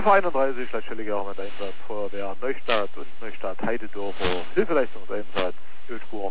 Alpha 31, Leitstelle auch mit Einsatz vor der Neustadt und Neustadt Heidedorfer Hilfeleistungseinsatz. Ölspur.